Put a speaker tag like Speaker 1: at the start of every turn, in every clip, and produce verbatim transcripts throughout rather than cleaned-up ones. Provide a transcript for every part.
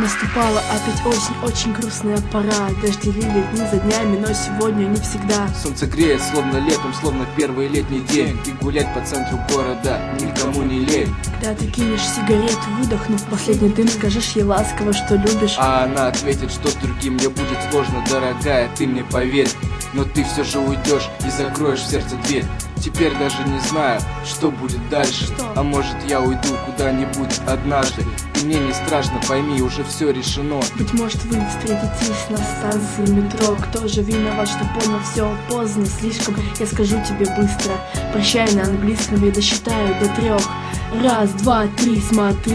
Speaker 1: Наступала опять осень, очень грустная пора. Дожди лили дни за днями, но сегодня не всегда.
Speaker 2: Солнце греет, словно летом, словно первый летний день. И гулять по центру города никому не лень.
Speaker 1: Когда ты кинешь сигарету, выдохнув последний дым, скажешь ей ласково, что любишь.
Speaker 2: А она ответит, что с другим мне будет сложно, дорогая, ты мне поверь. Но ты все же уйдешь и закроешь в сердце дверь. Теперь даже не знаю, что будет дальше.
Speaker 1: Что?
Speaker 2: А может, я уйду куда-нибудь однажды. И мне не страшно, пойми, уже все решено.
Speaker 1: Быть может, вы встретитесь на станции метро. Кто же виноват, что понял все поздно слишком? Я скажу тебе быстро, прощай на английском, я досчитаю до трех. Раз, два, три, смотри.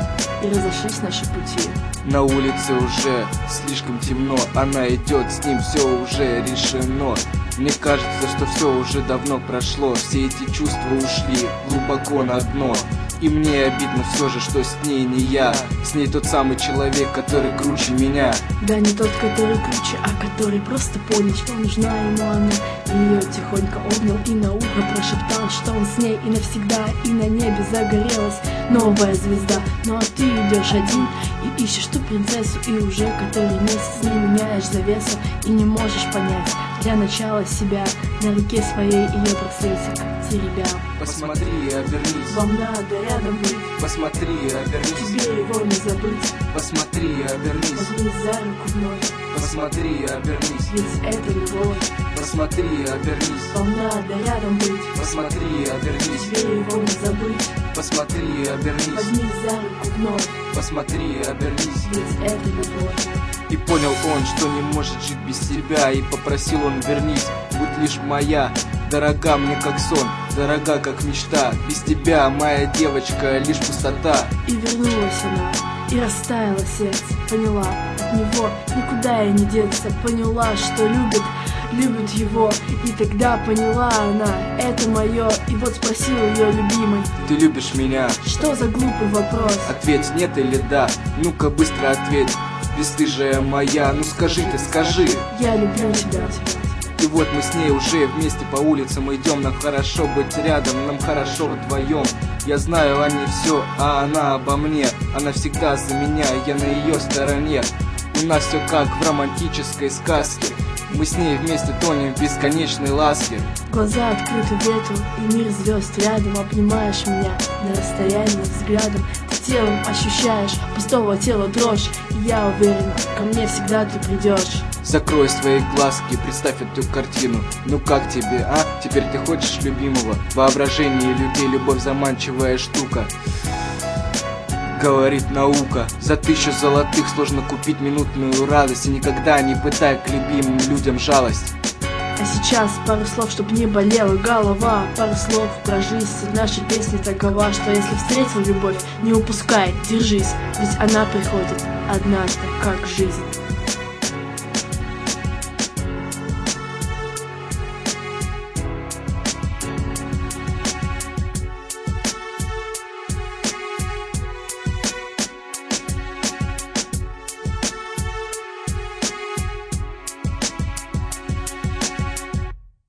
Speaker 1: И разошлись наши пути.
Speaker 2: На улице уже слишком темно, она идет, с ним все уже решено. Мне кажется, что все уже давно прошло, все эти чувства ушли глубоко на дно. И мне обидно все же, что с ней не я. С ней тот самый человек, который круче меня.
Speaker 1: Да не тот, который круче, а который просто понял, что нужна ему она. И ее тихонько обнял и на ухо прошептал, что он с ней и навсегда. И на небе загорелась новая звезда. Ну а ты идешь один и ищешь ту принцессу, и уже который месяц не меняешь завесу. И не можешь понять для начала себя. На руке своей ее браслетик теребя.
Speaker 2: Посмотри и обернись.
Speaker 1: Вам надо рядом быть.
Speaker 2: Посмотри и обернись.
Speaker 1: Тебе его не забыть.
Speaker 2: Посмотри и обернись.
Speaker 1: Возьми за руку вновь.
Speaker 2: Посмотри и обернись.
Speaker 1: Ведь это любовь.
Speaker 2: Посмотри и обернись.
Speaker 1: Вам надо рядом быть.
Speaker 2: Посмотри и обернись.
Speaker 1: Тебе его не забыть.
Speaker 2: Посмотри и обернись.
Speaker 1: Возьми за руку вновь.
Speaker 2: Посмотри и обернись.
Speaker 1: Ведь это любовь.
Speaker 2: И понял он, что не может жить без тебя. И попросил он: вернись, будь лишь моя. Дорога мне как сон, дорога как мечта. Без тебя, моя девочка, лишь пустота.
Speaker 1: И вернулась она, и растаяло сердце. Поняла, от него никуда и не деться. Поняла, что любит, любит его. И тогда поняла она, это мое. И вот спросил ее любимый:
Speaker 2: ты любишь меня?
Speaker 1: Что за глупый вопрос?
Speaker 2: Ответь нет или да, ну-ка быстро ответь. Бесстыжая моя, ну скажи ты, скажи.
Speaker 1: Я люблю тебя.
Speaker 2: И вот мы с ней уже вместе по улицам идем. Нам хорошо быть рядом, нам хорошо вдвоем. Я знаю о ней все, а она обо мне. Она всегда за меня, я на ее стороне. У нас все как в романтической сказке. Мы с ней вместе тонем в бесконечной ласке.
Speaker 1: Глаза открыты ветру, и мир звезд рядом. Обнимаешь меня на расстоянии взглядом. Ты телом ощущаешь пустого тела дрожь. И я уверена, ко мне всегда ты придешь.
Speaker 2: Закрой свои глазки, представь эту картину. Ну как тебе, а? Теперь ты хочешь любимого? Воображение людей, любовь заманчивая штука. Говорит наука. За тысячу золотых сложно купить минутную радость. И никогда не пытай к любимым людям жалость.
Speaker 1: А сейчас пару слов, чтоб не болела голова. Пару слов про жизнь. Наша песня такова, что если встретил любовь, не упускай, держись. Ведь она приходит однажды, как жизнь.